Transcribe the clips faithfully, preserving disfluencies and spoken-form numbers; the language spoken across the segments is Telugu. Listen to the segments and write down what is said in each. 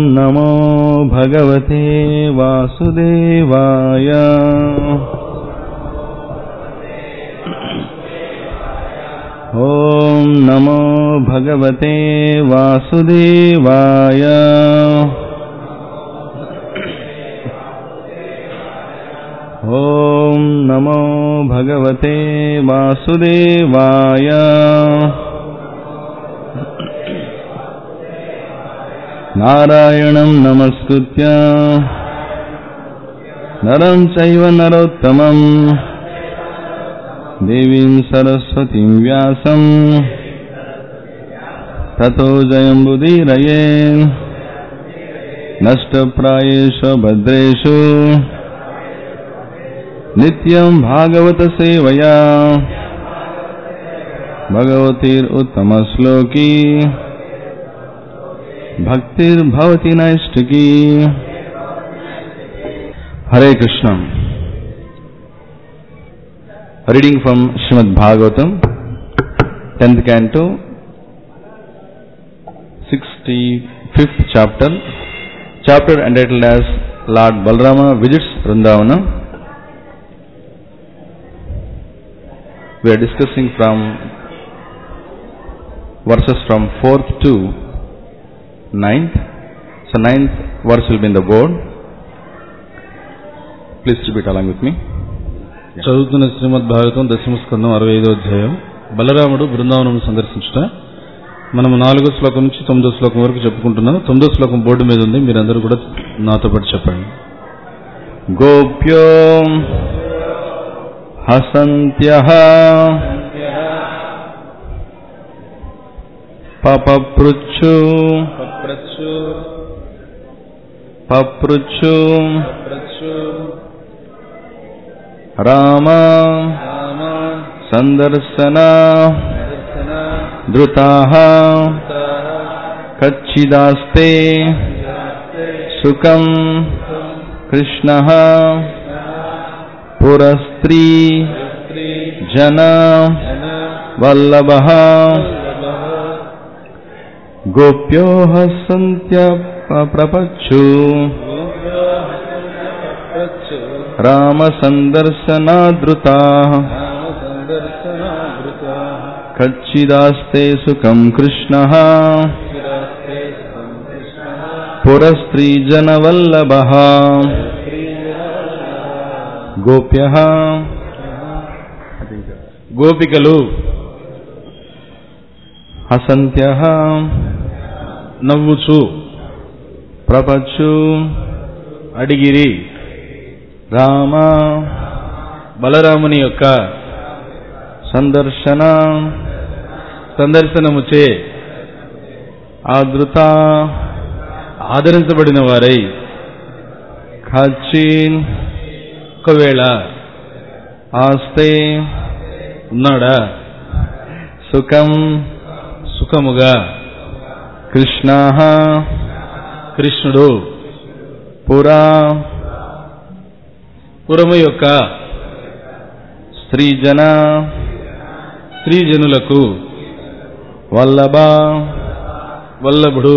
నమో భగవతే వాసుదేవాయ. ఓం నమో భగవతే వాసుదేవాయ. ఓం నమో భగవతే వాసుదేవాయ. నారాయణం నమస్కృత్య నరం చైవ నరోత్తమం దేవీం సరస్వతీం వ్యాసం తతో జయముదీరయే. నష్టప్రాయేషు భద్రేషు నిత్యం భాగవత సేవయా భగవతిరుత్తమ శ్లోకీ భక్తిర్భవతి నైష్టికీ. Hare Krishna. Reading from Shrimad Bhagavatam, tenth canto, sixty-fifth chapter, chapter entitled as Lord Balarama visits Vrindavana. We are discussing from verses from fourth to ninth. So ninth verse will be in the board. Please repeat along with me. చదువుతున్న శ్రీమద్ భాగవతం దశమ స్కందం అరవై ఐదో అధ్యాయం. బలరాముడు బృందావనం సందర్శించుట. మనము నాలుగో శ్లోకం నుంచి తొమ్మిదో శ్లోకం వరకు చెప్పుకుంటున్నాం. తొమ్మిదో శ్లోకం బోర్డు మీద ఉంది, మీరందరూ కూడా నాతో పాటు చెప్పండి. గోప్యో హసంత్యః పపపృచ్చు పపృచ్చు రామ సందర్శన ధృతాః కచ్చిదాస్తే సుఖం కృష్ణః పురస్త్రీ జన వల్లభః. గోప్యో హసంత్య ప్రపచ్చు రామ సందర్శనాదృతాః కచ్చిదాస్తే సుఖం కృష్ణః పురస్త్రీ జన వల్లభః. గోప్యః గోపికలు, హసంత్యః నవ్వుచు, ప్రపచ్చు అడిగిరి, రామ బలరాముని యొక్క సందర్శన సందర్శనముచే ఆదృత ఆదరించబడిన వారై, ఖచ్చిన్ ఒకవేళ ఆస్తే ఉన్నాడా, సుఖం సుఖముగా, కృష్ణః కృష్ణుడు పురా పురము యొక్క స్త్రీజన స్త్రీజనులకు వల్లభ వల్లభుడు.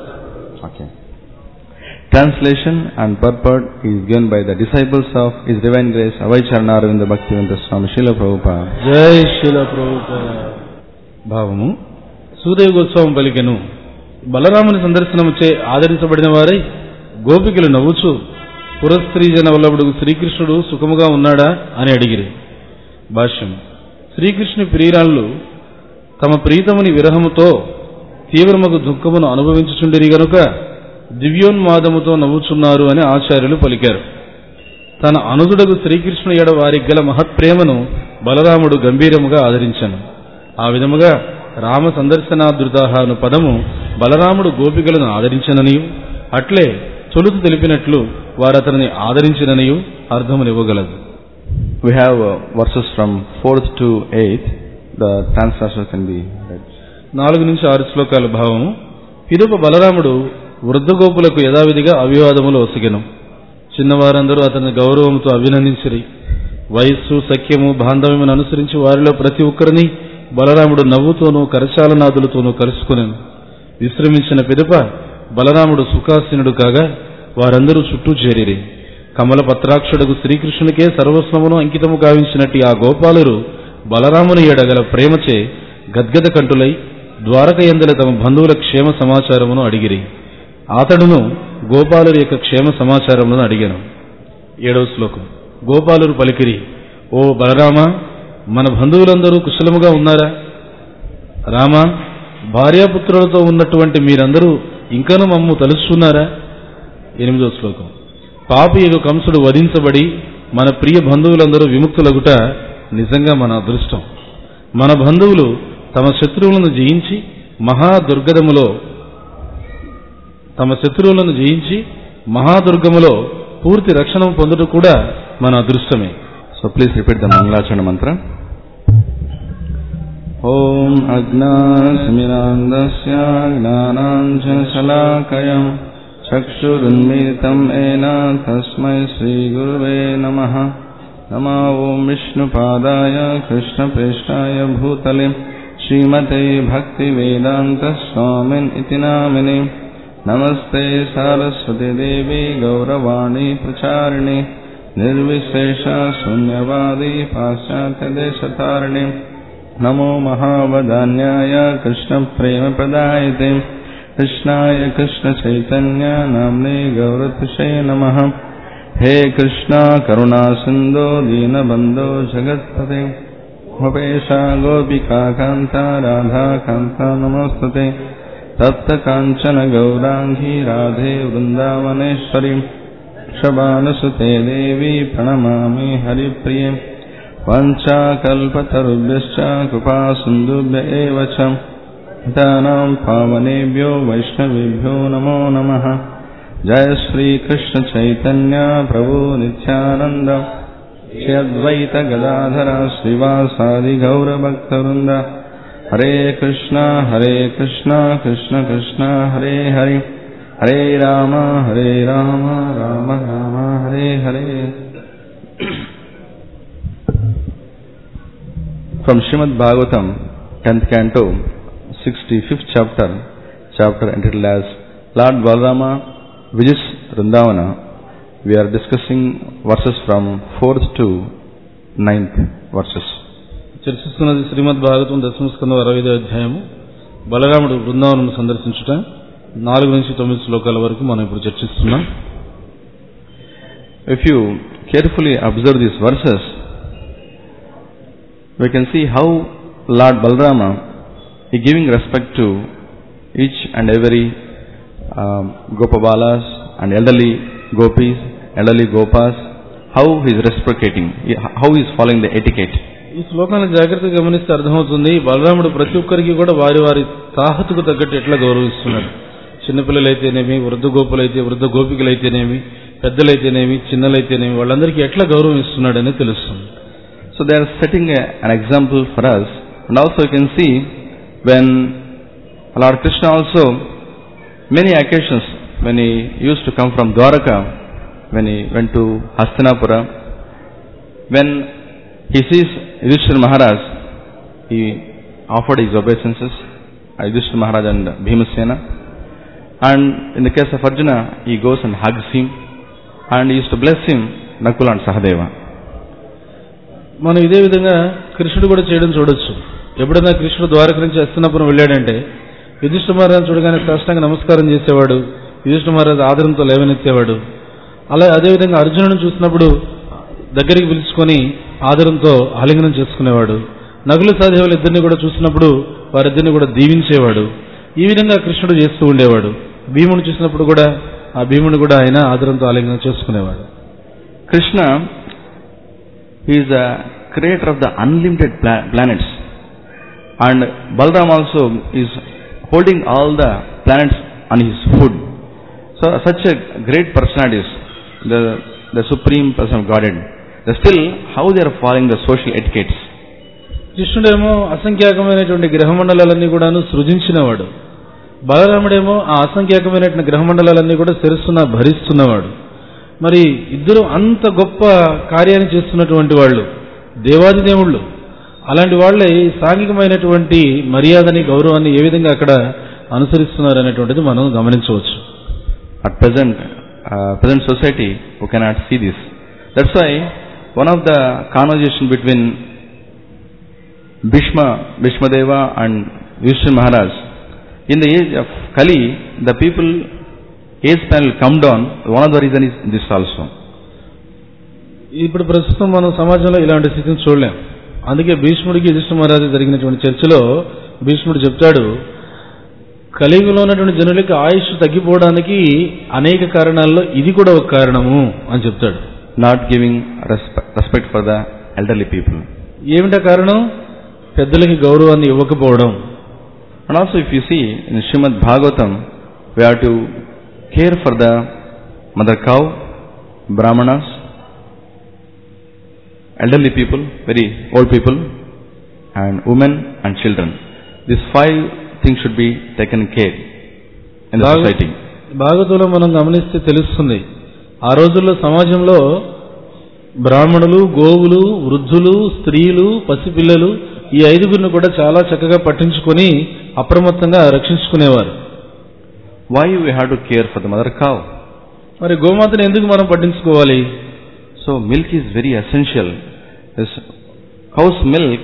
Translation and purport is given by the disciples of His Divine Grace Avai Charanaravindra Bhaktivedanta Swami Srila Prabhupada. జై శ్రీల ప్రభుపాద. భావము: సూర్య గోస్వామి పలికెను, బలరాముని సందర్శనముచే ఆదరించబడిన వారై గోపికలు నవ్వుచు, పురస్త్రీజన వల్లభుడు శ్రీకృష్ణుడు సుఖముగా ఉన్నాడా అని అడిగిరి. భాష్యం: శ్రీకృష్ణుని ప్రియురాళ్ళు తమ ప్రీతముని విరహముతో తీవ్రమగు దుఃఖమును అనుభవించుచుండిరి గనుక దివ్యోన్మాదముతో నవ్వుచున్నారు అని ఆచార్యులు పలికారు. తన అనుదుడగు శ్రీకృష్ణుని ఎడ వారికి గల మహత్ప్రేమను బలరాముడు గంభీరముగా ఆదరించాను. ఆ విధముగా రామ సందర్శనాదృతాః అను పదము బలరాముడు గోపికలను ఆదరించననియు, అట్లే తొలుత తెలిపినట్లు వారతనిని ఆదరించిననియు అర్థమునివ్వగలదు. We have uh, verses from fourth to eighth. The translation can be read. నాలుగు నుంచి ఆరు శ్లోకాల భావము. పిదప బలరాముడు వృద్ధగోపులకు యథావిధిగా అభివాదములు ఒసగెను. చిన్నవారందరూ అతని గౌరవంతో అభినందించిరి. వయస్సు, సఖ్యము, బాంధవ్యమును అనుసరించి వారిలో ప్రతి ఒక్కరిని బలరాముడు నవ్వుతోనూ కరచాలనాదులతోనూ కలుసుకునేను. విశ్రమించిన పిదప బలరాముడు సుఖాసీనుడు కాగా వారందరూ చుట్టూ చేరిరి. కమల పత్రాక్షుడకు శ్రీకృష్ణునికే సర్వస్వమును అంకితము గావించినట్టు ఆ గోపాలురు బలరాముని ఎడగల ప్రేమచే గద్గద కంటులై ద్వారక యందల తమ బంధువుల క్షేమ సమాచారమును అడిగిరి. అతడును గోపాలురి యొక్క క్షేమ సమాచారమును అడిగాను. ఏడవ శ్లోకం. గోపాలురు పలికిరి, ఓ బలరామ, మన బంధువులందరూ కుశలముగా ఉన్నారా? రామ, భార్యాపుత్రులతో ఉన్నటువంటి మీరందరూ ఇంకనూ మమ్ము తలుచుకున్నారా? ఎనిమిదో శ్లోకం. పాపి యొక్క కంసుడు వధించబడి మన ప్రియ బంధువులందరూ విముక్తులగుట నిజంగా మన అదృష్టం. మన బంధువులు తమ శత్రువులను జయించి మహాదుర్గములో తమ శత్రువులను జయించి మహాదుర్గములో పూర్తి రక్షణ పొందుట కూడా మన అదృష్టమే. So please repeat the mangalacharana mantra. ఓం అజ్ఞానతిమిరాంధస్య జ్ఞానాంజనశలాకయం చక్షురున్మిలితం ఏన తస్మై శ్రీగురవే నమః. నమో ఓం విష్ణుపాదాయ కృష్ణప్రేష్ఠాయ భూతలే శ్రీమతే భక్తివేదాంత స్వామిన్ ఇతి నామినే. నమస్తే సారస్వతి దేవి గౌరవాణి ప్రచారిణి నిర్విశేష శూన్యవాది పాశ్చాత్యదేశతారిణి. నమో మహావదాన్యాయ కృష్ణ ప్రేమ ప్రదాయతే కృష్ణాయ కృష్ణ చైతన్య నామ్నే గౌరతిశే నమః. హే కృష్ణ కరుణా సింధో దీనబంధో జగత్పతే గోపేశ గోపికా కాంత రాధా కాంత నమోస్తుతే. తప్త కాంచన గౌరాంగి రాధే వృందావనేశ్వరి వృషభానుసుతే దేవి ప్రణమామి హరిప్రియ. వాంఛాకల్పతరుభ్యశ్చ కృపాసింధుభ్య ఏవ చ పతితానాం పావనేభ్యో వైష్ణవేభ్యో నమో నమః. జయ శ్రీ కృష్ణ చైతన్య ప్రభు నిత్యానంద శ్రీ అద్వైత Gadadhara శ్రీవాసాది గౌరభక్తవృంద. Hare Krishna Hare Krishna Krishna Krishna Hare Hare Hare Rama Hare Rama Rama Rama Hare Hare. From Srimad Bhagavatam, tenth canto, sixty-fifth chapter, chapter entitled as Lord Balarama visits Vrindavana. We are discussing verses from fourth to ninth verses. చర్చిస్తున్నది శ్రీమద్ భాగవతం దశమ స్కంధం అరవై ఐదో అధ్యాయము. బలరాముడు బృందావనము సందర్శించుట నాలుగు నుంచి తొమ్మిది శ్లోకాల వరకు మనం ఇప్పుడు చర్చిస్తున్నాం. If you carefully observe these verses, we can see how Lord Balarama is giving respect to each and every um, Gopabalas and elderly Gopis, elderly Gopas, how he is reciprocating, how he is following the etiquette. ఈ శ్లోకాన్ని జాగ్రత్తగా గమనిస్తే అర్థమవుతుంది, బలరాముడు ప్రతి ఒక్కరికి కూడా వారి వారి తాహతుకు తగ్గట్టు ఎట్లా గౌరవిస్తున్నాడు. చిన్నపిల్లలైతేనేమి, వృద్ధ గోపులైతే వృద్ధ గోపికలైతేనేమి, పెద్దలైతేనేమి, చిన్నలైతేనేమి, వాళ్ళందరికీ ఎట్లా గౌరవం ఇస్తున్నాడని తెలుస్తుంది. So they are setting a, an example for us, and also you can see when Lord Krishna also many occasions when he used to come from Dwaraka, when he went to Hastinapura, when he sees Yudhishthira Maharaj, he offered his obeisances, Yudhishthira Maharaj and Bhimasena, and in the case of Arjuna, he goes and hugs him, and he used to bless him, Nakula and Sahadeva. మనం ఇదే విధంగా కృష్ణుడు కూడా చేయడం చూడొచ్చు. ఎప్పుడైనా కృష్ణుడు ద్వారక నుంచి హస్తినాపురం వెళ్ళాడంటే యుధిష్ఠిర మహారాజు చూడగానే సాష్టాంగ నమస్కారం చేసేవాడు, యుధిష్ఠిర మహారాజు ఆదరంతో లేవనెత్తేవాడు. అలా అదేవిధంగా అర్జునుడిని చూసినప్పుడు దగ్గరికి పిలుచుకొని ఆదరంతో ఆలింగనం చేసుకునేవాడు. నకుల సహదేవులు ఇద్దరిని కూడా చూసినప్పుడు వారిద్దరిని కూడా దీవించేవాడు. ఈ విధంగా కృష్ణుడు చేస్తూ ఉండేవాడు. భీముని చూసినప్పుడు కూడా ఆ భీముని కూడా ఆయన ఆదరంతో ఆలింగనం చేసుకునేవాడు. Krishna He is the creator of the unlimited pla- planets, and Balaram also is holding all the planets on his foot. So such a great personality is the, the supreme person of Godhead. They still how they are following the social etiquettes. కృష్ణుడేమో అసంఖ్యాకమైనటువంటి గ్రహమండలాలన్నీ కూడాను సృజించినవాడు. బలరాముడేమో ఆ అసంఖ్యాకమైనటువంటి గ్రహమండలాలన్నీ కూడా శిరస్సున భరిస్తున్నవాడు. మరి ఇద్దరు అంత గొప్ప కార్యాన్ని చేస్తున్నటువంటి వాళ్ళు, దేవాది దేవుళ్ళు. అలాంటి వాళ్ళే సాంఘికమైనటువంటి మర్యాదని, గౌరవాన్ని ఏ విధంగా అక్కడ అనుసరిస్తున్నారు అనేటువంటిది మనం గమనించవచ్చు. At present, uh, present society, we cannot see this. That's why one of the conversation between Bhishma, Bhishma Deva and Yudhishthira Maharaj, in the age of Kali, the people age span will come down. One of the reason is this also. ఇప్పుడు ప్రస్తుతం మనం సమాజంలో ఇలాంటి స్థితిని చూడలేం. అందుకే భీష్ముడికి యుధిష్ఠిర మహారాజు జరిగినటువంటి చర్చలో భీష్ముడు చెప్తాడు, కలియుగంలో ఉన్నటువంటి జనులకి ఆయుష్ తగ్గిపోవడానికి అనేక కారణాల్లో ఇది కూడా ఒక కారణము అని చెప్తాడు. Not giving respect for the elderly people. ఏమిటా కారణం? పెద్దలకి గౌరవాన్ని ఇవ్వకపోవడం. And also if you see in Shrimad Bhagavatam, we have to care for the mother cow, Brahmanas, elderly people, very old people, and women and children. These five things should be taken care in the society. భాగవతంలో మనం గమనిస్తే తెలుస్తుంది, ఆ రోజుల్లో సమాజంలో బ్రాహ్మణులు, గోవులు, వృద్ధులు, స్త్రీలు, పసిపిల్లలు ఈ ఐదుగురిని కూడా చాలా చక్కగా పట్టించుకొని అప్రమత్తంగా రక్షించుకునేవారు. Why we have to care for the mother cow? మరి గోమాతను ఎందుకు మనం పట్టించుకోవాలి? So milk is very essential. This cow's milk,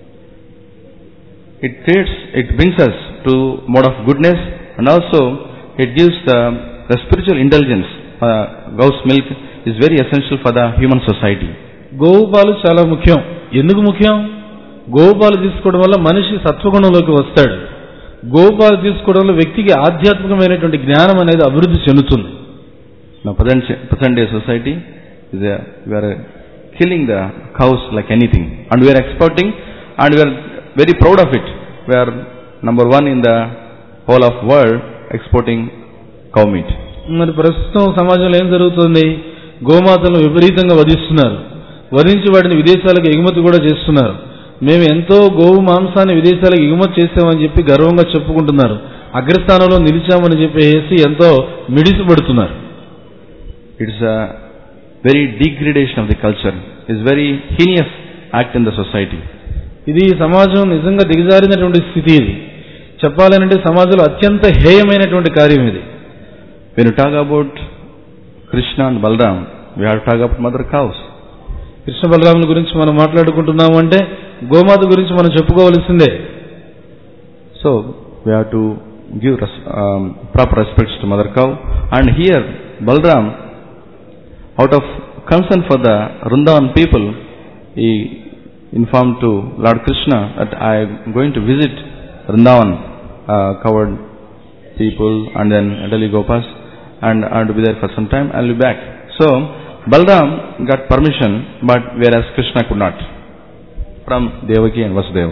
it creates, it brings us to mode of goodness, and also it gives the, the spiritual intelligence. Uh, cow's milk is very essential for the human society. గోవు పాలు చాలా ముఖ్యం. ఎందుకు ముఖ్యం? గోవు పాలు తీసుకోవడం వల్ల మనిషి సత్వగుణంలోకి వస్తాడు. గోవు పాలు తీసుకోవడం వల్ల వ్యక్తికి ఆధ్యాత్మికమైనటువంటి జ్ఞానం అనేది అభివృద్ధి చెందుతుంది. Now present, present day society, is a, we are killing the cows like anything, and we are exporting, and we are very proud of it. We are number one in the whole of world exporting cow meat. మరి ప్రస్తుతం సమాజంలో ఏం జరుగుతుంది? గోమాతలను విపరీతంగా వధిస్తున్నారు. వధించి వాటిని విదేశాలకు ఎగుమతి కూడా చేస్తున్నారు. మేము ఎంతో గోవు మాంసాన్ని విదేశాలకు ఎగుమతి చేసామని చెప్పి గర్వంగా చెప్పుకుంటున్నారు. అగ్రస్థానంలో నిలిచామని చెప్పేసి ఎంతో మిడిసిపడుతున్నారు. It's a very degradation of the culture. It's very heinous act in the society. ఇది సమాజం నిజంగా దిగజారినటువంటి స్థితి. ఇది చెప్పాలంటే సమాజంలో అత్యంత హేయమైనటువంటి కార్యం ఇది. When you talk about Krishna and Balram, we have to talk about mother cows. Krishna బలరాముల గురించి మనం మాట్లాడుకుంటున్నాము అంటే గోమాత గురించి మనం చెప్పుకోవాల్సిందే. So we have to give um, proper respects to mother cow. And here Balram, out of concern for the Vrindavan people, he informed to Lord Krishna that I am going to visit Vrindavan, uh, covered people and then elderly gopas, and I have to be there for some time. I will be back. So Balram got permission, but whereas Krishna could not, from Devaki and Vasudeva.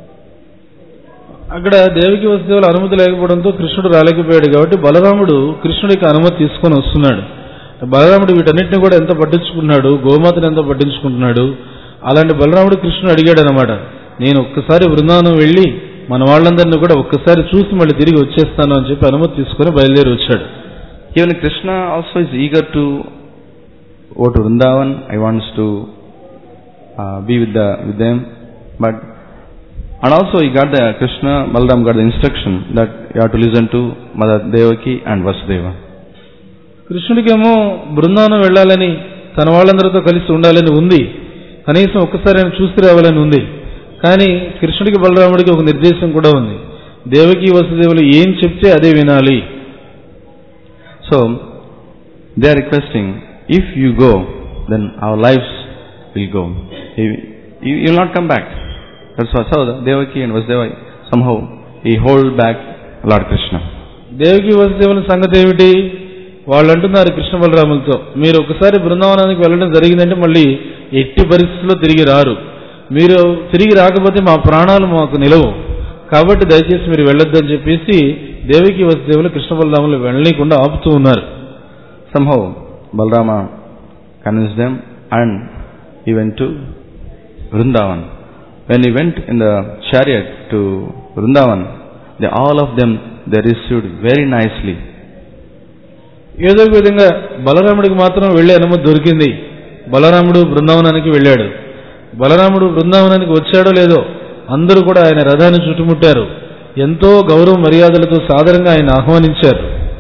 అక్కడ దేవకి వసుదేవుల అనుమతి లేకపోవడంతో కృష్ణుడు రాలేకపోయాడు. కాబట్టి బలరాముడు కృష్ణుడికి అనుమతి తీసుకొని వస్తున్నాడు. బలరాముడు వీటన్నిటిని కూడా ఎంత పట్టించుకున్నాడు, గోమాతను ఎంత పట్టించుకుంటున్నాడు. అలాంటి బలరాముడు కృష్ణుడు అడిగాడు అనమాట, నేను ఒక్కసారి బృందావనం వెళ్ళి మన వాళ్ళందరినీ కూడా ఒక్కసారి చూసి మళ్ళీ తిరిగి వచ్చేస్తాను అని చెప్పి అనుమతి తీసుకుని బయలుదేరి వచ్చాడు. Even Krishna also is eager to go to Vrindavan. I wants to uh, be with the with them, but and also he got the Krishna Balaram got the instruction that you have to listen to Mother Devaki and Vasudeva. కృష్ణుడికేమో Brindavanam వెళ్ళాలని, తన వాళ్ళందరితో కలిసి ఉండాలని ఉంది. కనీసం ఒక్కసారి ఆయన చూసి రావాలని ఉంది. కానీ కృష్ణుడికి బలరాముడికి ఒక నిర్దేశం కూడా ఉంది. దేవకి వసుదేవులు ఏం చెప్తే అదే వినాలి. So they are requesting, if you go, then our lives will go. You, you will not come back. That's why so Devaki and Vasudeva somehow he hold back Lord Krishna. Devaki వసుదేవుల సంగతి ఏమిటి? వాళ్ళు అంటున్నారు కృష్ణ బలరాములతో, మీరు ఒకసారి బృందావనానికి వెళ్ళడం జరిగిందంటే మళ్ళీ ఎట్టి పరిస్థితుల్లో తిరిగి రారు. మీరు తిరిగి రాకపోతే మా ప్రాణాలు మాకు నిలవు. కాబట్టి దయచేసి మీరు వెళ్ళొద్దని చెప్పేసి దేవకి వసుదేవులు కృష్ణ బలరాములు వెళ్ళలేకుండా ఆపుతూ ఉన్నారు. Somehow Balarama convinced them and he went to Vrindavan. When he went in the chariot to Vrindavan, they all of them they received very nicely. ఏదో విధంగా బలరాముడికి మాత్రం వెళ్లే అనుమతి దొరికింది. బలరాముడు బృందావనానికి వెళ్ళాడు. బలరాముడు బృందావనానికి వచ్చాడో లేదో అందరూ కూడా ఆయన రథాన్ని చుట్టుముట్టారు. ఎంతో గౌరవ మర్యాదలతో సాదరంగా ఆయన ఆహ్వానించారు.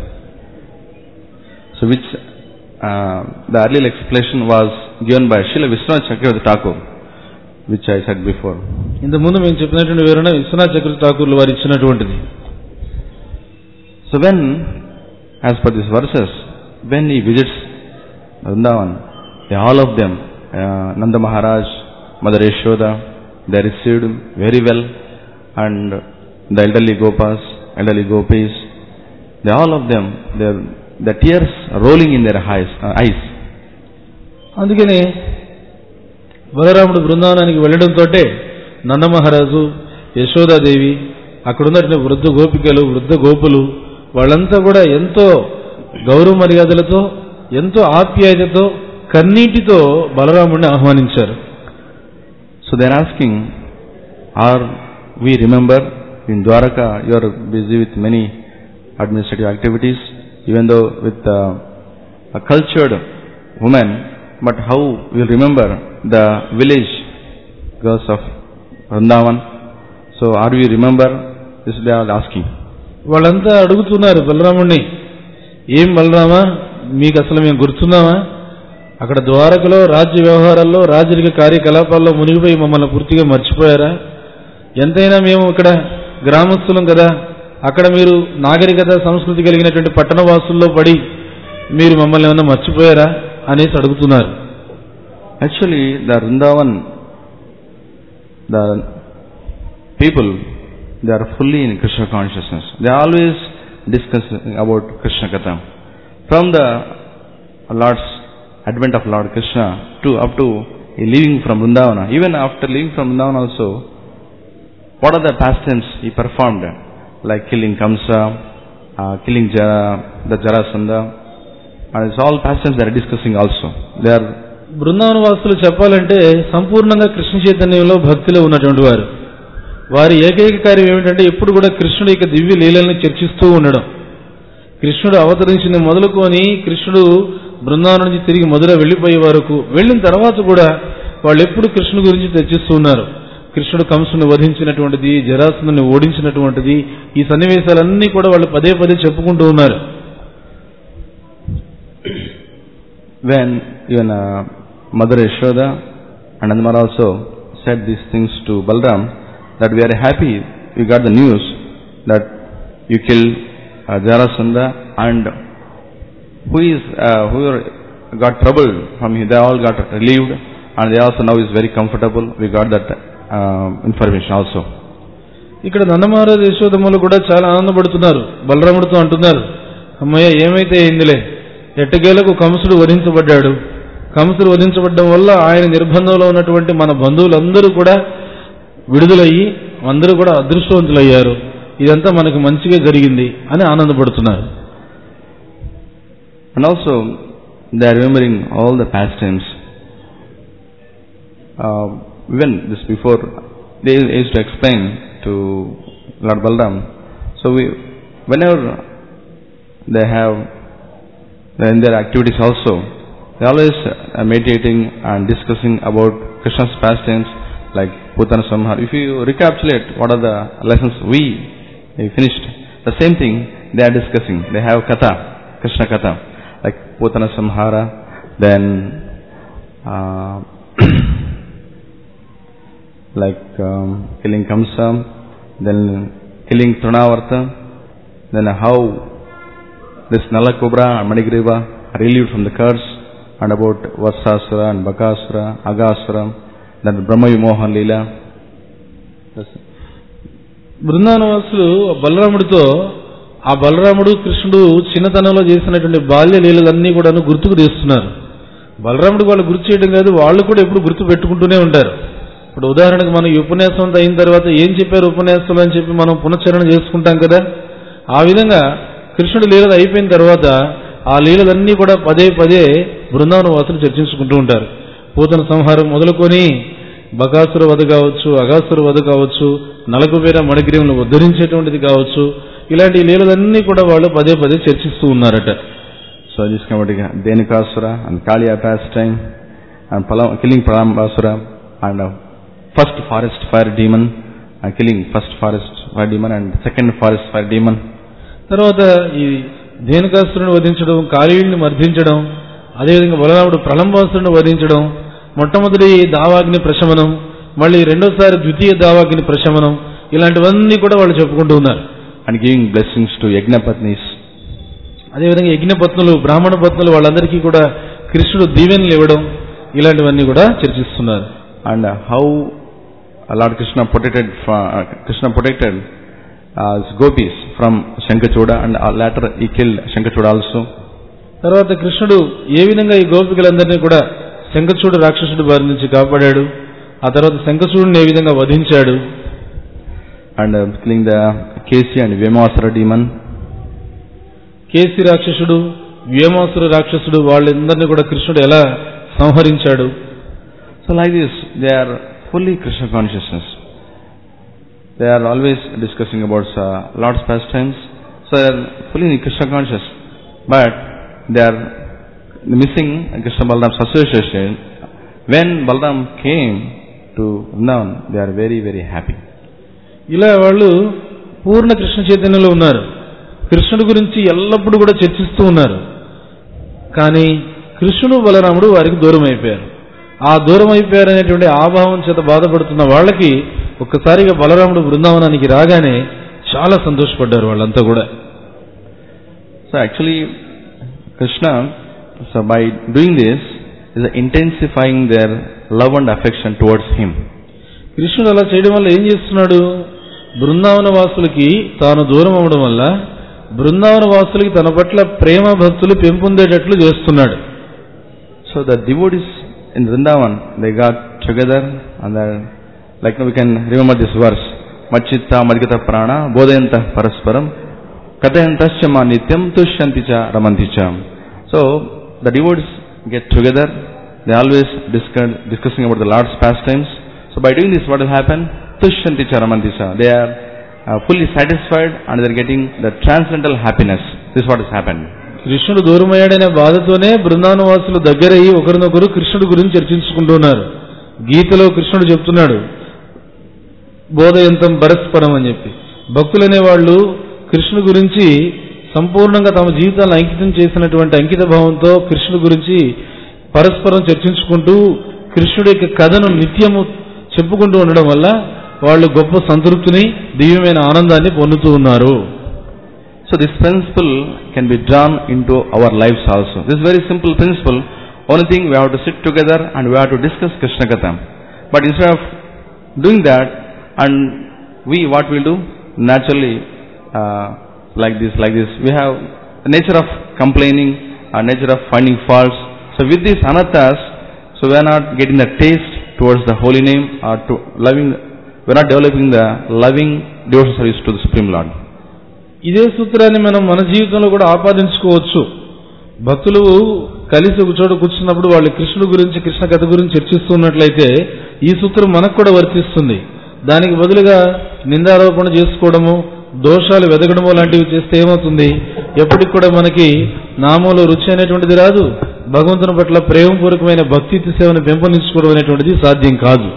So which uh, the earlier explanation was given by Srila Vishwanath Chakravarti Thakur, which I said before. ఇంత ముందు మేము చెప్పినటువంటి వివరణ విశ్వనాథ్ చక్రవర్తి ఠాకూర్లు వారు ఇచ్చినటువంటిది. So when, as per these verses, when he visits Vrindavan, they, all of them, uh, Nanda Maharaj, Mother Yashoda, they received him very well, and the elderly Gopas, elderly Gopis, they, all of them, their the tears rolling in their eyes. Uh, eyes. అందుకని బలరాముడు బృందావనానికి వెళ్ళడంతో నందమహారాజు, యశోదాదేవి, అక్కడున్నటువంటి వృద్ధ గోపికలు, వృద్ధ గోపులు వాళ్ళంతా కూడా ఎంతో గౌరవ మర్యాదలతో, ఎంతో ఆప్యాయతతో, కన్నీటితో బలరాముడిని ఆహ్వానించారు. So they are asking, are we remember in Dwaraka you are busy with many administrative activities, even though with uh, a cultured woman, but how will remember the village girls of Vrindavan? So are we remember? This they are asking. వాళ్ళంతా అడుగుతున్నారు బలరాముడిని, ఏం బలరామా మీకు అసలు మేము గుర్తున్నామా? అక్కడ ద్వారకలో రాజ్య వ్యవహారాల్లో రాజరిక కార్యకలాపాల్లో మునిగిపోయి మమ్మల్ని పూర్తిగా మర్చిపోయారా? ఎంతైనా మేము ఇక్కడ గ్రామస్తులం కదా, అక్కడ మీరు నాగరికత సంస్కృతి కలిగినటువంటి పట్టణవాసుల్లో పడి మీరు మమ్మల్ని ఏమన్నా మర్చిపోయారా అనేసి అడుగుతున్నారు. Actually, the Vrindavan, the people, they are fully in Krishna consciousness. They are always discussing about Krishna Katha. From the Lord's advent of Lord Krishna to up to leaving from Vrindavana, even after leaving from Vrindavana also, what are the pastimes he performed? Like killing Kamsa, uh, killing Jara, the Jarasandha, and it's all pastimes they are discussing also. They are Brindavana వాసులు చెప్పాలంటే సంపూర్ణంగా కృష్ణ చైతన్యంలో భక్తిలో ఉన్నటువంటి వారు. వారి ఏకైక కార్యం ఏమిటంటే ఎప్పుడు కూడా కృష్ణుడి యొక్క దివ్య లీలల్ని చర్చిస్తూ ఉండడం. కృష్ణుడు అవతరించింది మొదలుకొని కృష్ణుడు బృందావనం నుంచి తిరిగి మొదలు వెళ్లిపోయే వరకు, వెళ్లిన తర్వాత కూడా వాళ్ళు ఎప్పుడు కృష్ణుడి గురించి చర్చిస్తూ ఉన్నారు. కృష్ణుడు కంసుని వధించినటువంటిది, జరాసంధుని ఓడించినటువంటిది, ఈ సన్నివేశాలన్నీ కూడా వాళ్ళు పదే పదే చెప్పుకుంటూ ఉన్నారు. When even uh, Mother Yashoda and Nandamara also said these things to Balram, that we are happy we got the news that you killed uh, Jarasandha, and who is uh, who got trouble from him, they all got relieved, and they also now is very comfortable. We got that uh, information also. ఇక్కడ నందమహారాజు యశోదమ్మలు కూడా చాలా ఆనందపడుతున్నారు. బలరాముడితో అంటున్నారు, అమ్మయ్య ఏమైతే అయిందిలే, ఎట్టకేలకు కంసుడు వధించబడ్డాడు. కంసుడు వధించబడ్డం వల్ల ఆయన నిర్బంధంలో ఉన్నటువంటి మన బంధువులందరూ కూడా విడుదలయ్యి అందరూ కూడా అదృష్టవంతులయ్యారు. ఇదంతా మనకు మంచిగా జరిగింది అని ఆనందపడుతున్నారు. And also they are remembering all the past times. Uh, even this before they used to explain to Lord Balram. So we, whenever they have in their activities also, they always are meditating and discussing about Krishna's pastimes like Putana Samhara. If you recapitulate what are the lessons we, we finished, the same thing they are discussing. They have Katha, Krishna Katha, like Putana Samhara, then uh, like um, killing Kamsa, then killing Trinavarta, then how this Nalakobra and Manigriva are relieved from the curse, and about Vatsasura and Bakasura, Agasura, then Brahma Vimohan Leela. బృందావనవాసులు బలరాముడితో ఆ బలరాముడు కృష్ణుడు చిన్నతనంలో చేసినటువంటి బాల్య లీలలన్నీ కూడా గుర్తుకు తెస్తున్నారు. బలరాముడు వాళ్ళు గుర్తు చేయడం కాదు, వాళ్ళు కూడా ఎప్పుడు గుర్తు పెట్టుకుంటూనే ఉంటారు. ఇప్పుడు ఉదాహరణకు మనం ఈ ఉపన్యాసం అంతా అయిన తర్వాత ఏం చెప్పారు ఉపన్యాసం అని చెప్పి మనం పునశ్చరణ చేసుకుంటాం కదా, ఆ విధంగా కృష్ణుడి లీలలు అయిపోయిన తర్వాత ఆ లీలలన్నీ కూడా పదే పదే బృందావన వాసులు చర్చించుకుంటూ ఉంటారు. పూతన సంహారం మొదలుకొని బకాసుర వధ కావచ్చు, అగాసుర వధ కావచ్చు, నలకుబేర మణిగ్రీవులను ఉద్ధరించేటువంటిది కావచ్చు, ఇలాంటి లీలలన్నీ కూడా వాళ్ళు పదే పదే చర్చిస్తూ ఉన్నారట. So this Kamatika, Dhenikasura and Kaliya pastime and Palam, killing Palambasura and uh, first forest fire demon and killing first forest fire demon and second forest fire demon. తర్వాత ఈ ధేనుకాసురుని వధించడం, కాళీయుడిని మర్దించడం, అదేవిధంగా బలరాముడు ప్రళంబాసురుని వధించడం, మొట్టమొదటి దావాగ్ని ప్రశమనం, మళ్ళీ రెండోసారి ద్వితీయ దావాగ్ని ప్రశమనం, ఇలాంటివన్నీ కూడా వాళ్ళు చెప్పుకుంటూ ఉన్నారు. And giving blessings to Yagnapatnis. అదేవిధంగా యజ్ఞపత్నులు, బ్రాహ్మణ పత్నులు వాళ్ళందరికీ కూడా కృష్ణుడు దీవెనలు ఇవ్వడం, ఇలాంటివన్నీ కూడా చర్చిస్తున్నారు. And uh, how Lord Krishna protected from, uh, Krishna protected uh, his gopis from Shankachuda, and uh, later he killed Shankachuda also. తర్వాత కృష్ణుడు ఏ విధంగా ఈ గోపికలందరినీ కూడా శంఖచూడు రాక్షసుడి బారి నుంచి కాపాడాడు, ఆ తర్వాత శంఖచూడుని ఏ విధంగా వధించాడు. And uh, killing the Kesi and Vyamasura demon. కేసి రాక్షసుడు, వ్యోమాసుర రాక్షసుడు వాళ్ళందరినీ కూడా కృష్ణుడు ఎలా సంహరించాడు. So like this, they are fully Krishna consciousness. They are always discussing about uh, Lord's pastimes. So they are fully Krishna conscious. But they are missing Krishna Balaram's association. When Balaram came to Vrindavan, they are very very happy. ఇలా వాళ్ళు పూర్ణ కృష్ణ చైతన్యంలో ఉన్నారు. కృష్ణుడి గురించి ఎల్లప్పుడూ కూడా చర్చిస్తూ ఉన్నారు. కానీ కృష్ణుడు బలరాముడు వారికి దూరం అయిపోయారు. ఆ దూరం అయిపోయారనేటువంటి ఆభావం చేత బాధపడుతున్న వాళ్ళకి ఒక్కసారిగా బలరాముడు బృందావనానికి రాగానే చాలా సంతోషపడ్డారు వాళ్ళంతా కూడా. So actually Krishna, so by doing this, is intensifying their love and affection towards him. కృష్ణుడు అలా చేయడం వల్ల ఏం చేస్తున్నాడు? బృందావన వాసులకి తాను దూరం అవడం వల్ల బృందావన వాసులకి తన పట్ల ప్రేమ భక్తులు పెంపొందేటట్లు చేస్తున్నాడు. So the devotees in Vrindavan, they got together, and then, like now we can remember this verse, Machitta Madhgata Prana Bodhayanta Parasparam Katayantascha Manityam Tushyanticha Ramanticha. So the devotees get together, they always discuss, discussing about the Lord's pastimes. So by doing this, what will happen? Tushyanticha Ramanticha. They are uh, fully satisfied and they are getting the transcendental happiness. This is what has happened. కృష్ణుడు దూరమయ్యాడనే బాధతోనే బృందావన వాసులు దగ్గరయ్యి ఒకరినొకరు కృష్ణుడి గురించి చర్చించుకుంటున్నారు. గీతలో కృష్ణుడు చెప్తున్నాడు బోధయంతం పరస్పరం అని చెప్పి. భక్తులనే వాళ్ళు కృష్ణుడి గురించి సంపూర్ణంగా తమ జీవితాలను అంకితం చేసినటువంటి అంకిత భావంతో కృష్ణుడి గురించి పరస్పరం చర్చించుకుంటూ కృష్ణుడి యొక్క కథను నిత్యము చెప్పుకుంటూ ఉండడం వల్ల వాళ్ళు గొప్ప సంతృప్తిని, దివ్యమైన ఆనందాన్ని పొందుతూ ఉన్నారు. So this principle can be drawn into our lives also. This is very simple principle. Only thing, we have to sit together and we have to discuss Krishna Katha. But instead of doing that, and we what we do? Naturally, uh, like this, like this, we have the nature of complaining, a nature of finding faults. So with these anattas, so we are not getting the taste towards the holy name, or to loving, we are not developing the loving devotional service to the Supreme Lord. ఇదే సూత్రాన్ని మనం మన జీవితంలో కూడా ఆపాదించుకోవచ్చు. భక్తులు కలిసి ఒక చోట కూర్చున్నప్పుడు వాళ్ళు కృష్ణుడి గురించి, కృష్ణ కథ గురించి చర్చిస్తున్నట్లయితే ఈ సూత్రం మనకు కూడా వర్తిస్తుంది. దానికి బదులుగా నిందారోపణ చేసుకోవడము, దోషాలు వెదగడము లాంటివి చేస్తే ఏమవుతుంది? ఎప్పటికి కూడా మనకి నామంలో రుచి అనేటువంటిది రాదు. భగవంతుని పట్ల ప్రేమపూర్వకమైన భక్తి సేవను పెంపొందించుకోవడం అనేటువంటిది సాధ్యం కాదు.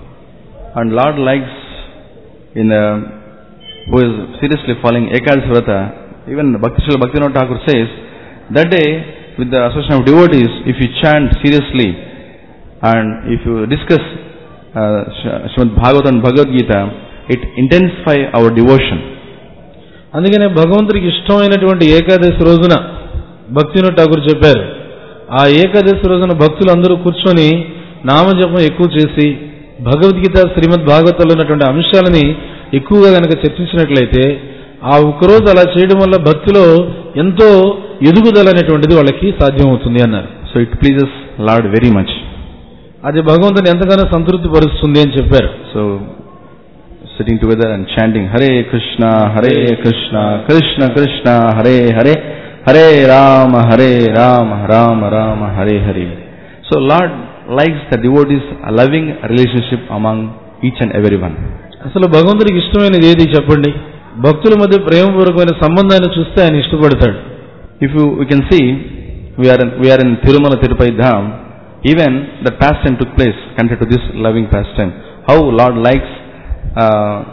And Lord likes in a who is seriously following Ekadasi Vrata, even Bhakti Srila Bhaktivinoda Thakur says, that day with the association of devotees, if you chant seriously and if you discuss uh, Srimad Bhagavatam and Bhagavad Gita, it intensifies our devotion. అందుకనే భగవంతుడికి ఇష్టమైనటువంటి ఏకాదశి రోజున భక్తివినోద ఠాకూర్ చెప్పారు, ఆ ఏకాదశి రోజున భక్తులు అందరూ కూర్చొని నామజపం ఎక్కువ చేసి భగవద్గీత, శ్రీమద్ భాగవతంలో ఉన్నటువంటి అంశాలని ఎక్కువగా కనుక చర్చించినట్లయితే ఆ ఒక్కరోజు అలా చేయడం వల్ల భక్తిలో ఎంతో ఎదుగుదల అనేటువంటిది వాళ్ళకి సాధ్యం అవుతుంది అన్నారు. So it pleases Lord very much. అది భగవంతుని ఎంతగానో సంతృప్తి పరుస్తుంది అని చెప్పారు. So sitting together and chanting Hare Krishna Hare Krishna Krishna Krishna Hare Hare Hare Rama Hare Rama Rama Rama Hare Hare. So Lord likes the devotees loving relationship among each and every one. అసలు భగవంతుడికి ఇష్టమైనది ఏది చెప్పండి? భక్తుల మధ్య ప్రేమపూర్వకమైన సంబంధాన్ని చూస్తే ఆయన ఇష్టపడతాడు. If you we can see we are we are in Tirumala Tirupati Dham, even that pastime took place compared to this loving pastime. How Lord likes uh,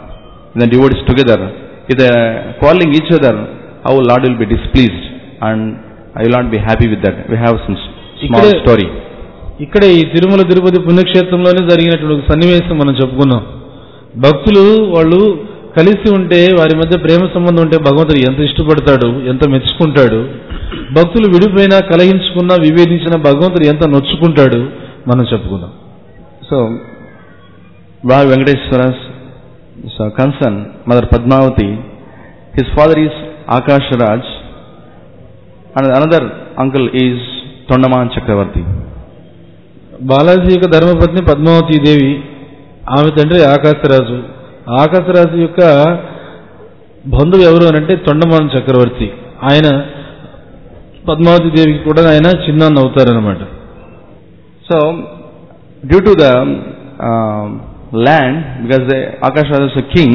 the devotees together, if they are quarreling each other, how Lord will be displeased and I will not be happy with that. We have some small story. ఇక్కడ ఈ తిరుమల తిరుపతి పుణ్యక్షేత్రంలోనే జరిగినటువంటి సన్నివేశం మనం చెప్పుకున్నాం. భక్తులు వాళ్ళు కలిసి ఉంటే, వారి మధ్య ప్రేమ సంబంధం ఉంటే భగవంతుడు ఎంత ఇష్టపడతాడు, ఎంత మెచ్చుకుంటాడు. భక్తులు విడిపోయినా, కలహించుకున్నా, విభేదించినా భగవంతుడు ఎంత నొచ్చుకుంటాడు మనం చెప్పుకున్నాం. So Bala Venkateshwara's so concern, Mother Padmavati, his father is Akash Raj and another uncle is Tondaman Chakravarti. Balaji యొక్క ధర్మపత్ని పద్మావతి దేవి, ఆమె తండ్రి ఆకాశరాజు. ఆకాశరాజు యొక్క బంధువు ఎవరు అనంటే తొండమాన్ చక్రవర్తి. ఆయన పద్మావతి దేవికి కూడా ఆయన చిన్నాన్న అవుతారనమాట. So due to the land, because the Akasha is a king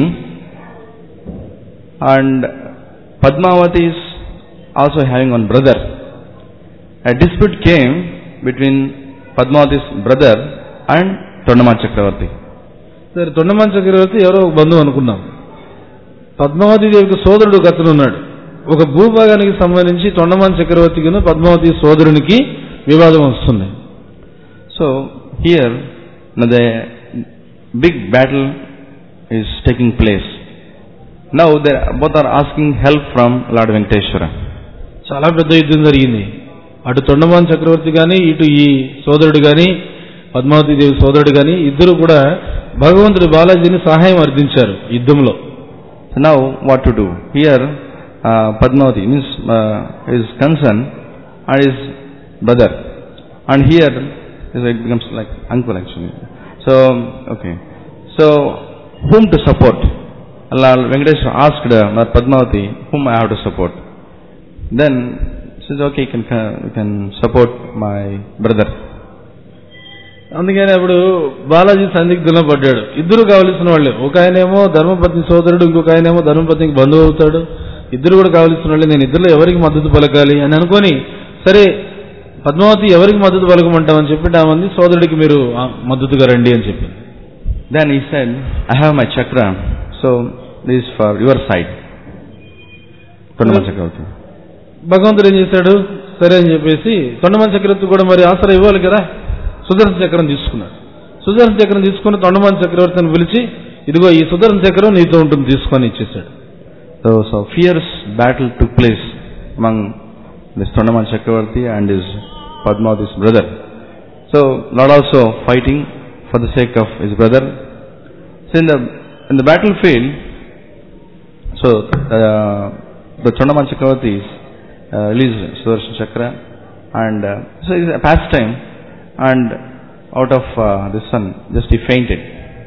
and Padmavati is also having one brother, a dispute came between Padmavati's brother and Tondaman Chakravarti. సరే, తొండమాన్ చక్రవర్తి ఎవరో ఒక బంధువు అనుకున్నాం. పద్మావతి దేవికి సోదరుడు ఒక అతను ఉన్నాడు. ఒక భూభాగానికి సంబంధించి తొండమాన్ చక్రవర్తికి పద్మావతి సోదరునికి వివాదం వస్తుంది. So here the big battle is taking place. Now they both are asking help from Lord Venkateshwara. చాలా పెద్ద యుద్ధం జరిగింది. అటు తొండమాన్ చక్రవర్తి గాని, ఇటు ఈ సోదరుడు గాని, పద్మావతి దేవి సోదరుడు గాని ఇద్దరు కూడా భగవంతుడి బాలాజీని సహాయం అర్థించారు యుద్ధంలో. So now what to do? Here uh, Padmavati means uh, his concern and his brother, and here it becomes like uncle actually. So okay, so whom to support? Lord Venkateshwara asked uh, Padmavati, whom I have to support. Then she says, okay, you can, you can support my brother. అందుకని అప్పుడు బాలాజీ సందిగ్ధంలో పడ్డాడు. ఇద్దరు కావలసిన వాళ్ళే. ఒక ఆయనేమో ధర్మపత్ని సోదరుడు, ఇంకొక ఆయనేమో ధర్మపత్నికి బంధువు అవుతాడు. ఇద్దరు కూడా కావలసిన వాళ్ళే. నేను ఇద్దరులో ఎవరికి మద్దతు పలకాలి అని అనుకొని, సరే పద్మావతి ఎవరికి మద్దతు పలకమంటామని చెప్పి ఆ మంది సోదరుడికి మీరు మద్దతుగా రండి అని చెప్పింది. Then he said, I have my chakra, so this is for your side. Tondaman Chakravarti. భగవంతుడు ఏం చేశాడు, సరే అని చెప్పేసి తొండమాన్ చక్రవర్తి కూడా మరి ఆసరా ఇవ్వాలి కదా, సుదర్శన చక్రం తీసుకున్నాడు. సుదర్శన చక్రం తీసుకుని తొండమాన్ చక్రవర్తిని పిలిచి, ఇదిగో ఈ సుదర్శన చక్రం నీతో ఉంటుంది తీసుకొని ఇచ్చేసాడు. So, so fierce battle took place among this Tondaman Chakravarti and his Padmavati's brother. So Lord also fighting for the sake of his brother. So in the in the battlefield, so uh, the Tondaman Chakravarti uh, released Sudarshan Chakra, and uh, so it is a pastime, and out of uh, this son just he fainted.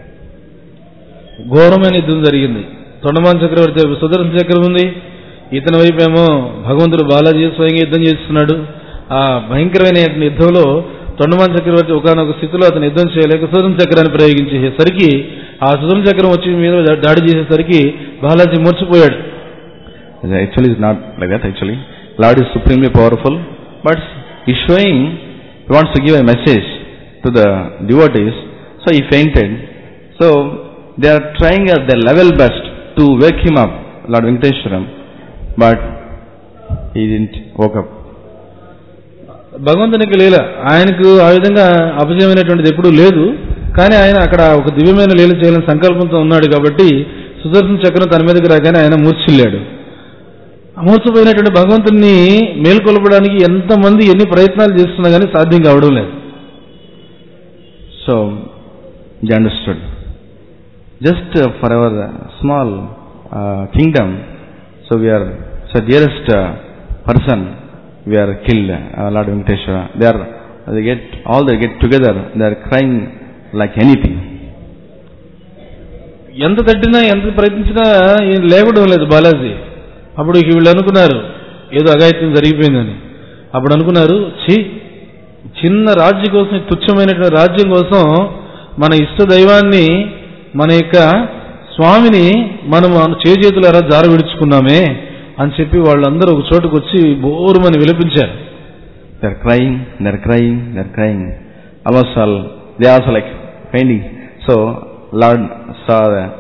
ఘోరమైన యుద్ధం జరిగింది. తొండమాన్ చక్రవర్తి సుదర్శన చక్రం ఉంది, ఇతని వైపు ఏమో భగవంతుడు బాలాజీ స్వయంగా యుద్ధం చేస్తున్నాడు. ఆ భయంకరమైన యుద్ధంలో తొండమాన్ చక్రవర్తి ఒకనొక స్థితిలో అతను యుద్ధం చేయలేక సుదర్శన చక్రాన్ని ప్రయోగించేసరికి, ఆ సుదర్శన చక్రం వచ్చి మీద దాడి చేసేసరికి Balaji మూర్చిపోయాడు. Actually it's not like that. Actually Lord is supremely powerful, but he is showing, he wants to give a message to the devotees, so he fainted. So they are trying at their level best to wake him up, Lord Venkateshwara, but he didn't woke up. భగవంతునికి లీల, ఆయనకు ఆ విధంగా అపజయమైనటువంటిది ఎప్పుడూ లేదు. కానీ ఆయన అక్కడ ఒక దివ్యమైన లీల చేయాలని సంకల్పంతో ఉన్నాడు కాబట్టి సుదర్శన చక్రం తన మీదకి రాగానే ఆయన మూర్ఛిల్లాడు. మూర్ఛపోయినటువంటి భగవంతుని మేల్కొల్పడానికి ఎంతమంది ఎన్ని ప్రయత్నాలు చేస్తున్నా కానీ సాధ్యం కావడం లేదు. So he understood. Just uh, for our uh, small uh, kingdom, so we are, so dearest uh, person, we are killed, uh, Lord Venkateshwara. They are, they get, all they get together, they are crying like anything. ఎంత తట్టినా ఎంత ప్రయత్నించినా లేవడం లేదు బాలాజీ. అప్పుడు వీళ్ళు అనుకున్నారు ఏదో అఘాయిత్యం జరిగిపోయిందని. అప్పుడు అనుకున్నారు, ఛీ, చిన్న రాజ్యం కోసం, తుచ్చమైనటువంటి రాజ్యం కోసం మన ఇష్ట దైవాన్ని, మన యొక్క స్వామిని మనం చేజేతులారా జార విడుచుకున్నామే అని చెప్పి వాళ్ళందరూ ఒక చోటుకు వచ్చి బోరుమని విలపించారు. They are crying, they are crying, they are crying. Almost all, they are also like fainting. So Lord saw the,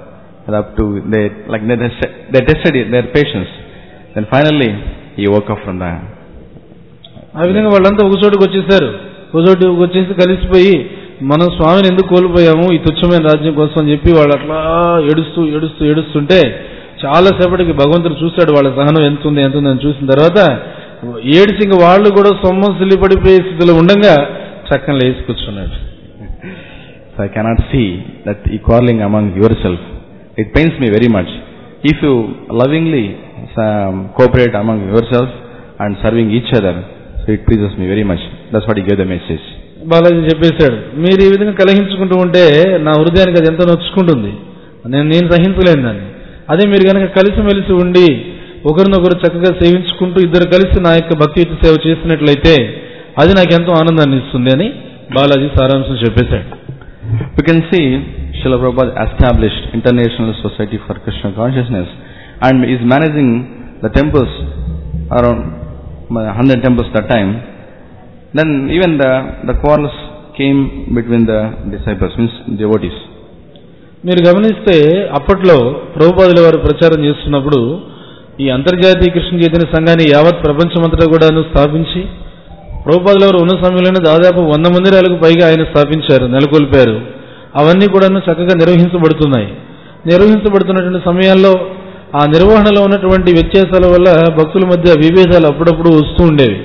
up to they like they tested, they tested their patience. Then finally he woke up from the. ఆ విధంగా వాళ్ళంతా ఒక చోటుకు వచ్చేసారు. ఒక చోటుకు వచ్చేసి కలిసిపోయి మనం స్వామిని ఎందుకు కోల్పోయాము ఈ తుచ్చమైన రాజ్యం కోసం అని చెప్పి వాళ్ళు అట్లా ఏడుస్తూ ఏడుస్తూ ఏడుస్తుంటే చాలా సేపటికి భగవంతుడు చూశాడు వాళ్ళ సహనం ఎంత ఉంది ఎంత ఉంది అని చూసిన తర్వాత ఏడిచి ఇంక వాళ్ళు కూడా సొమ్మం సిల్లి పడిపోయే స్థితిలో ఉండగా చక్కన లేచి కూర్చున్నాడు. So I cannot see that you quarreling among yourself. It pains me very much. If you lovingly um, cooperate among yourself and serving each other, so it pleases me very much. That's what he gave the message. Balaji చెప్పేశాడు, మీరు ఈ విధంగా కలహించుకుంటూ ఉంటే నా హృదయానికి అది ఎంతో నొచ్చుకుంటుంది, నేను నేను సహించలేను దాన్ని. అదే మీరు కనుక కలిసిమెలిసి ఉండి ఒకరినొకరు చక్కగా సేవించుకుంటూ ఇద్దరు కలిసి నా యొక్క భక్తియుత సేవ చేసినట్లయితే అది నాకు ఎంతో ఆనందాన్ని ఇస్తుంది అని బాలాజీ సారాంశం చెప్పేశాడు. We can see Srila Prabhupada established International Society for Krishna Consciousness and is managing the temples, around one hundred temples that time. Then even the, the quarrels came between the disciples, means devotees. మీరు గమనిస్తే అప్పట్లో ప్రభుపాదుల వారు ప్రచారం చేస్తున్నప్పుడు ఈ అంతర్జాతీయ కృష్ణ చైతన్య సంఘాన్ని యావత్ ప్రపంచమంతటా కూడాను స్థాపించి ప్రభుపాదుల వారు ఉన్న సమయంలోనే దాదాపు వంద మందిరాలకు పైగా ఆయన స్థాపించారు, నెలకొల్పారు. అవన్నీ కూడాను చక్కగా నిర్వహించబడుతున్నాయి. నిర్వహించబడుతున్నటువంటి సమయాల్లో ఆ నిర్వహణలో ఉన్నటువంటి వ్యత్యాసాల వల్ల భక్తుల మధ్య విభేదాలు అప్పుడప్పుడు వస్తూ ఉండేవి.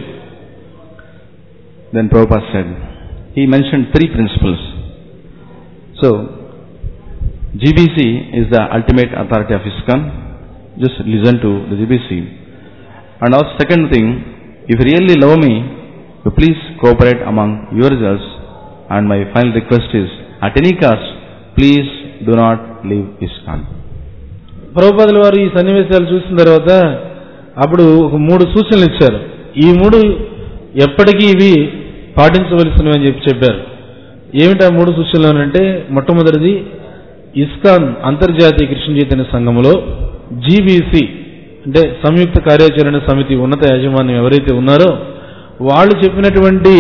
Then Prabhupada said, he mentioned three principles. So, G B C is the ultimate authority of ISKCON. Just listen to the G B C. And also second thing, if you really love me, you please cooperate among yourselves. And my final request is, at any cost, please do not leave ISKCON. ప్రభుపాదుల వారు ఈ సన్నివేశాలు చూసిన తర్వాత అప్పుడు ఒక మూడు సూచనలు ఇచ్చారు. ఈ మూడు ఎప్పటికీ ఇవి పాటించవలసినవి అని చెప్పి చెప్పారు. ఏమిటా మూడు సూచనలు అంటే, మొట్టమొదటిది ఇస్కాన్ అంతర్జాతీయ కృష్ణ చైతన్య సంఘములో జీబీసీ అంటే సంయుక్త కార్యాచరణ సమితి ఉన్నత యాజమాన్యం ఎవరైతే ఉన్నారో వాళ్ళు చెప్పినటువంటి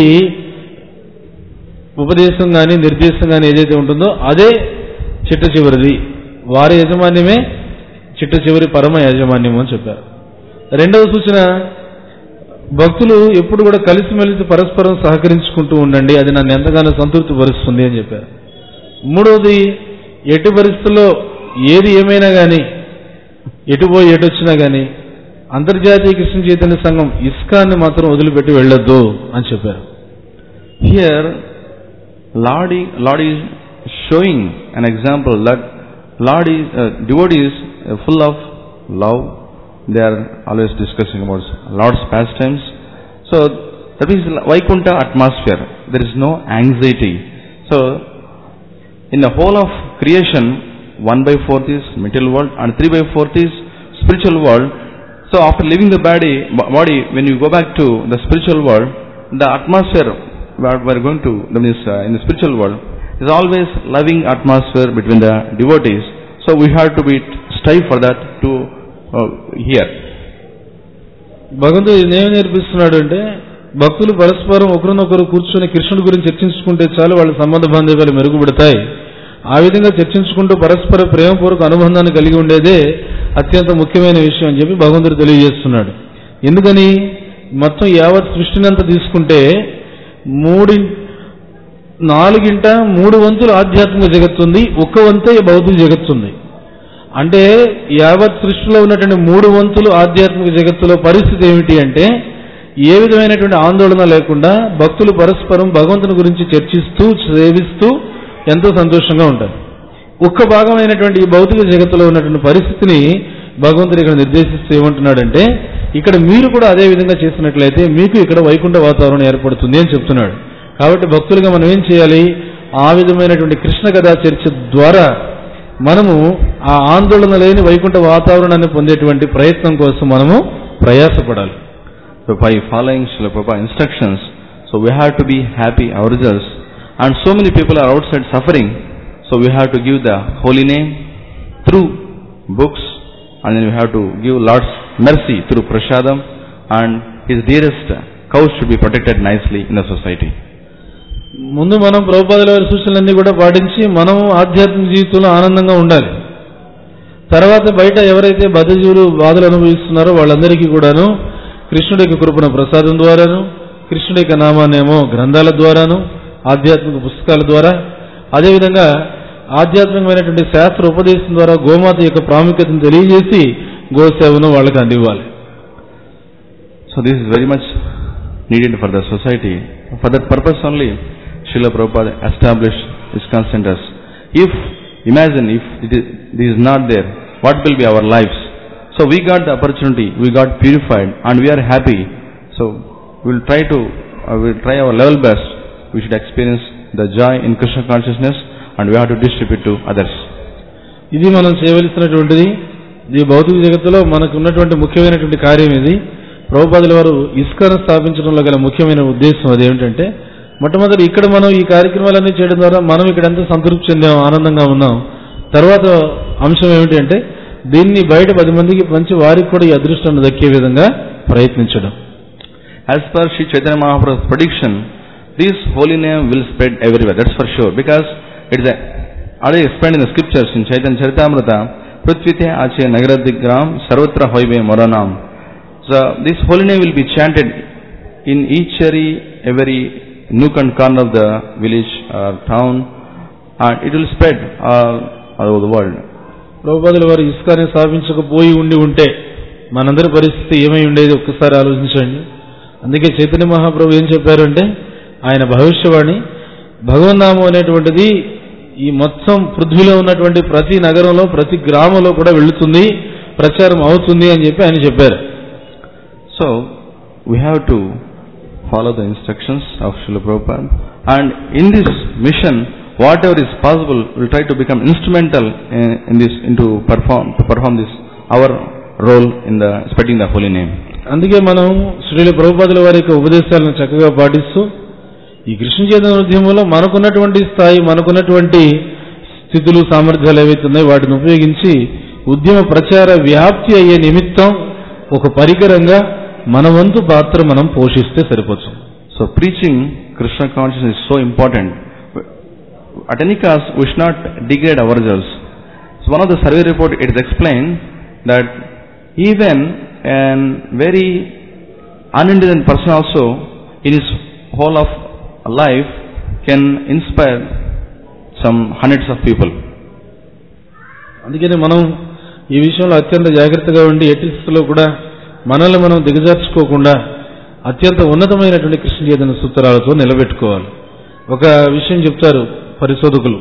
ఉపదేశం కానీ నిర్దేశం కానీ ఏదైతే ఉంటుందో అదే చిట్ట చివరిది, వారి యాజమాన్యమే చిట్ట చివరి పరమ యాజమాన్యం అని చెప్పారు. రెండవ సూచన, భక్తులు ఎప్పుడు కూడా కలిసిమెలిసి పరస్పరం సహకరించుకుంటూ ఉండండి, అది నన్ను ఎంతగానో సంతృప్తి పరుస్తుంది అని చెప్పారు. మూడవది, ఎటు పరిస్థితుల్లో ఏది ఏమైనా కానీ ఎటు పోయి ఎటు వచ్చినా కానీ అంతర్జాతీయ కృష్ణ చైతన్య సంఘం ఇస్కాన్ని మాత్రం వదిలిపెట్టి వెళ్ళొద్దు అని చెప్పారు. Here Lord is, Lord is showing an example that Lord is uh, devotees uh, full of love. They are always discussing about Lord's pastimes. So that is Vaikuntha atmosphere. There is no anxiety. So in the whole of creation, one by fourth is material world and three by fourth is spiritual world. So after leaving the body, body, when you go back to the spiritual world, the atmosphere what we are going to, that is uh, in the spiritual world, is always loving atmosphere between the devotees. So we have to be strive for that to uh, hear. భగవంతుడు ఏమి నేర్పిస్తున్నాడు అంటే, భక్తులు పరస్పరం ఒకరినొకరు కూర్చొని కృష్ణుడి గురించి చర్చించుకుంటే చాలు వాళ్ళ సంబంధ బాంధవ్యాలు మెరుగుపడతాయి. ఆ విధంగా చర్చించుకుంటూ పరస్పర ప్రేమపూర్వక అనుబంధాన్ని కలిగి ఉండేదే అత్యంత ముఖ్యమైన విషయం అని చెప్పి భగవంతుడు తెలియజేస్తున్నాడు. ఎందుకని, మొత్తం యావత్ సృష్టిని అంతా తీసుకుంటే మూడి నాలుగింట మూడు వంతులు ఆధ్యాత్మిక జగత్తుంది, ఒక్క వంతే భౌతిక జగత్తుంది. అంటే యావత్ సృష్టిలో ఉన్నటువంటి మూడు వంతులు ఆధ్యాత్మిక జగత్తులో పరిస్థితి ఏమిటి అంటే, ఏ విధమైనటువంటి ఆందోళన లేకుండా భక్తులు పరస్పరం భగవంతుని గురించి చర్చిస్తూ సేవిస్తూ ఎంతో సంతోషంగా ఉంటారు. ఒక్క భాగమైనటువంటి ఈ భౌతిక జగత్తులో ఉన్నటువంటి పరిస్థితిని భగవంతుడు ఇక్కడ నిర్దేశిస్తూ ఏమంటున్నాడంటే, ఇక్కడ మీరు కూడా అదే విధంగా చేసినట్లయితే మీకు ఇక్కడ వైకుంఠ వాతావరణం ఏర్పడుతుంది అని చెప్తున్నాడు. కాబట్టి భక్తులుగా మనం ఏం చేయాలి, ఆ విధమైనటువంటి కృష్ణ కథా చర్చ ద్వారా మనము ఆ ఆందోళన లేని వైకుంఠ వాతావరణాన్ని పొందేటువంటి ప్రయత్నం కోసం మనము ప్రయాసపడాలి. So by following Srila Prabhupada instructions, so we have to be happy ourselves, and so many people are outside suffering, so we have to give the holy name through books, and then we have to give Lord's mercy through prasadam, and His dearest cows should be protected nicely in the society. ముందు మనం ప్రభుపాదుల వారి సూచనలన్నీ కూడా పాటించి మనం ఆధ్యాత్మిక జీవితంలో ఆనందంగా ఉండాలి. తర్వాత బయట ఎవరైతే బద్ధజీవులు బాధలు అనుభవిస్తున్నారో వాళ్ళందరికీ కూడాను కృష్ణుడి యొక్క కృపణ ప్రసాదం ద్వారాను, కృష్ణుడి యొక్క నామాన్నేమో గ్రంథాల ద్వారాను, ఆధ్యాత్మిక పుస్తకాల ద్వారా, అదేవిధంగా ఆధ్యాత్మికమైనటువంటి శాస్త్ర ఉపదేశం ద్వారా గోమాత యొక్క ప్రాముఖ్యతను తెలియజేసి గోసేవను వాళ్ళకి అందివ్వాలి. So this is very much needed for the society. For that purpose only Srila Prabhupada established ISKCON centers. If, imagine if it is, this is not there, what will be our lives? So we got the opportunity, we got purified and we are happy. So we will try to, uh, we will try our level best. We should experience the joy in Krishna consciousness and we have to distribute to others. ఇది మనం చేయవలసినటువంటిది. ఈ భౌతిక జగత్తులో మనకు ఉన్నటువంటి ముఖ్యమైనటువంటి కార్యం ఇది. ప్రభుపాదుల వారు ఇస్కాన్ స్థాపించడంలో గల ముఖ్యమైన ఉద్దేశం అదేమిటంటే, మొట్టమొదటి ఇక్కడ మనం ఈ కార్యక్రమాలన్నీ చేయడం ద్వారా మనం ఇక్కడ ఎంత సంతృప్తి చెందాం, ఆనందంగా ఉన్నాం. తర్వాత అంశం ఏమిటి అంటే దీన్ని బయట పది మందికి పంచి వారికి కూడా ఈ అదృష్టం దక్కే విధంగా ప్రయత్నించడం. As per Sri Chaitanya Mahaprabhu's prediction, this holy name will spread everywhere. That's for sure, because it is already explained in the scriptures in Chaitanya Charitamrita, Prithvite Ache Nagaradigram Sarvatra Hoibe Moranam. So this holy name will be chanted in each every nook and corner of the village or town, and it will spread all, all over the world. ప్రభుపాదుల వారు ఇస్కాన్ని స్థాపించకపోయి ఉండి ఉంటే మనందరి పరిస్థితి ఏమై ఉండేది ఒక్కసారి ఆలోచించండి. అందుకే చైతన్య మహాప్రభు ఏం చెప్పారంటే, ఆయన భవిష్యవాణి భగవన్నామం అనేటువంటిది ఈ మొత్తం పృథ్వీలో ఉన్నటువంటి ప్రతి నగరంలో ప్రతి గ్రామంలో కూడా వెళుతుంది, ప్రచారం అవుతుంది అని చెప్పి ఆయన చెప్పారు. So we have to follow the instructions of Srila Prabhupada, and in this mission whatever is possible we'll try to become instrumental in, in this into perform to perform this our role in the spreading the holy name. అందుకే మనం శ్రీల ప్రభుపాదుల వారి యొక్క ఉపదేశాలను చక్కగా పాటిస్తూ ఈ కృష్ణ చైతన్య ఉద్యమంలో మనకున్నటువంటి స్థాయి, మనకున్నటువంటి స్థితులు, సామర్థ్యాలు ఏవైతే ఉన్నాయో వాటిని ఉపయోగించి ఉద్యమ ప్రచార వ్యాప్తి అయ్యే నిమిత్తం ఒక పరికరంగా మన వంతు పాత్ర మనం పోషిస్తే సరిపోతుంది. So preaching Krishna consciousness is so important. At any cost we should not degrade ourselves. So one of the survey report it is explained that even a very unintelligent person also in his whole of life can inspire some hundreds of people. అందుకని మనం ఈ విషయంలో అత్యంత జాగ్రత్తగా ఉండి ఎట్టి స్థితిలో కూడా మనల్ని మనం దిగజార్చుకోకుండా అత్యంత ఉన్నతమైనటువంటి కృష్ణ చైతన్య సూత్రాలతో నిలబెట్టుకోవాలి. ఒక విషయం చెప్తారు పరిశోధకులు,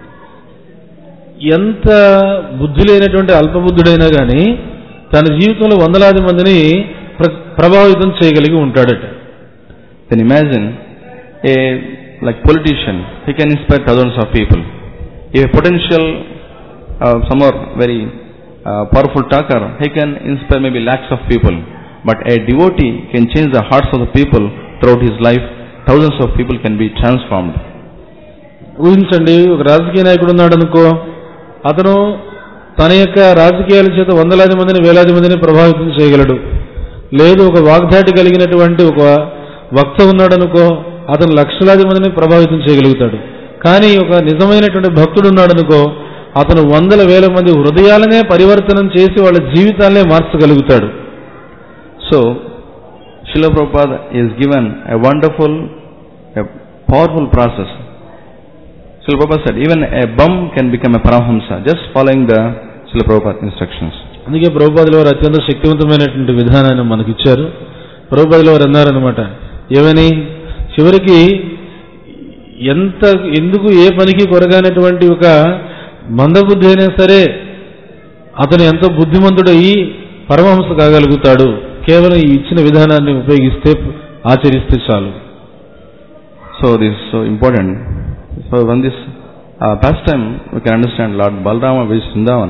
ఎంత బుద్ధి లేనటువంటి అల్పబుద్ధుడైనా కానీ తన జీవితంలో వందలాది మందిని ప్రభావితం చేయగలిగి ఉంటాడట. Then imagine a like politician, he can inspire thousands of people. If a potential uh, some are very uh, powerful talker, he can inspire maybe lakhs of people. But a devotee can change the hearts of the people throughout his life. Thousands of people can be transformed. ఊహించండి, ఒక రాజకీయ నాయకుడు ఉన్నాడు అనుకో, అతను తన యొక్క రాజకీయాల చేత వందలాది మందిని వేలాది మందిని ప్రభావితం చేయగలడు. లేదు ఒక వాగ్దాటి కలిగినటువంటి ఒక వక్త ఉన్నాడు అనుకో, అతను లక్షలాది మందిని ప్రభావితం చేయగలుగుతాడు. కానీ ఒక నిజమైనటువంటి భక్తుడు ఉన్నాడు అనుకో, అతను వందల వేల మంది హృదయాలనే పరివర్తనం చేసి వాళ్ళ జీవితాలనే మార్చగలుగుతాడు. So Srila Prabhupada is given a wonderful, a powerful process. Srila Prabhupada said even a bum can become a Paramahamsa just following the Srila Prabhupada instructions. అందుకే ప్రభుపాదుల వారు అత్యంత శక్తివంతమైనటువంటి విధానాన్ని మనకి ఇచ్చారు. ప్రభుపాదుల వారు అన్నారనమాట, ఏమని, చివరికి ఎంత ఎందుకు ఏ పనికి కొరగానటువంటి ఒక మందబుద్ధి అయినా సరే అతను ఎంతో బుద్ధిమంతుడయి పరమహంస కాగలుగుతాడు, కేవలం ఈ ఇచ్చిన విధానాన్ని ఉపయోగిస్తే ఆచరిస్తే చాలు. So this is so important. So when this uh, pastime we can understand Lord Balarama visits Vrindavan.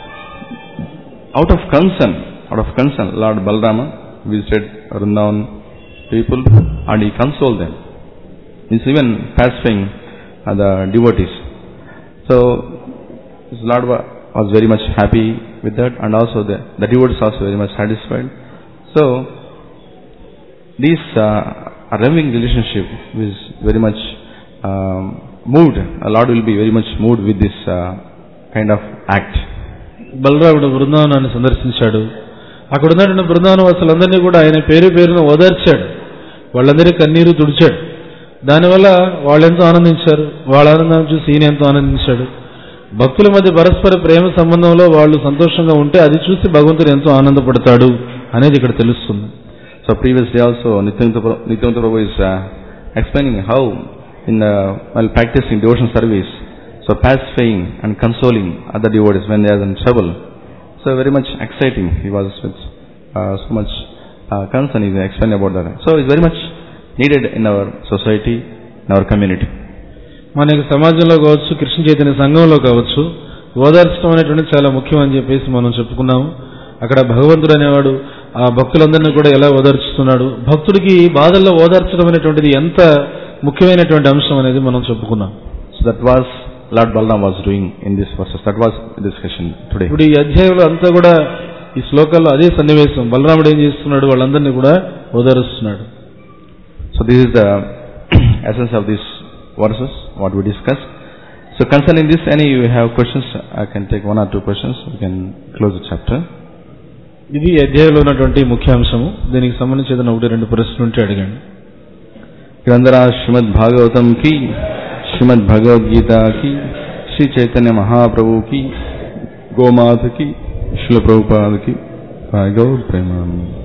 Out of concern, out of concern, Lord Balarama visited Vrindavan people and he consoled them. He's even pacifying uh, the devotees. So this Lord was very much happy with that, and also the, the devotees also very much satisfied. So this uh, loving relationship is very much um, moved. A Lord will be very much moved with this uh, kind of act. బలరాముడు బృందావనాన్ని సందర్శించాడు. అక్కడ ఉన్నటువంటి బృందావనం అసలందరినీ కూడా ఆయన పేరు పేరును ఓదార్చాడు. వాళ్ళందరి కన్నీరు తుడిచాడు. దానివల్ల వాళ్ళెంతో ఆనందించారు. వాళ్ళ ఆనందాన్ని చూసి ఈయన ఎంతో ఆనందించాడు. భక్తుల మధ్య పరస్పర ప్రేమ సంబంధంలో వాళ్ళు సంతోషంగా ఉంటే అది చూసి భగవంతుడు ఎంతో ఆనందపడతాడు అనేది ఇక్కడ తెలుస్తుంది. So previous day also Nityananda Prabhu is uh, explaining how in uh, while practicing devotion service, so pacifying and consoling other devotees when they are in trouble. So very much exciting. He was with uh, so much uh, concern. He explained about that. So it's very much needed in our society, in our community. మనకి సమాజంలో కావచ్చు, కృష్ణ చైతన్య సంఘంలో కావచ్చు, ఓదార్చడం అనేటువంటి చాలా ముఖ్యం అని చెప్పేసి మనం చెప్పుకున్నాము. అక్కడ భగవంతుడు అనేవాడు ఆ భక్తులందరినీ కూడా ఎలా ఓదార్చుతున్నాడు, భక్తుడికి బాధల్లో ఓదార్చడం అనేటువంటిది ఎంత ముఖ్యమైనటువంటి అంశం అనేది మనం చెప్పుకున్నాం. So that was Lord Balaram was doing in this verses. That was the discussion today. ఇప్పుడు ఈ అధ్యాయంలో అంతా కూడా ఈ శ్లోకాల్లో అదే సన్నివేశం. బలరాముడు ఏం చేస్తున్నాడు, వాళ్ళందరినీ కూడా ఓదారుస్తున్నాడు. So this is the essence of these verses, what we discussed. So concerning this, any you have questions, I can take one or two questions. We can close the chapter. ఇది అధ్యాయంలో ఉన్నటువంటి ముఖ్యాంశము. దీనికి సంబంధించి ఏదైనా ఒకటి రెండు ప్రశ్నలు ఉంటే అడగండి. గ్రంథరా శ్రీమద్ భాగవతం కి, శ్రీమద్ భగవద్గీత కి, శ్రీ చైతన్య మహాప్రభు కి, గోమాత కి, శ్రీల ప్రభుపాద కి, గౌర ప్రేమ.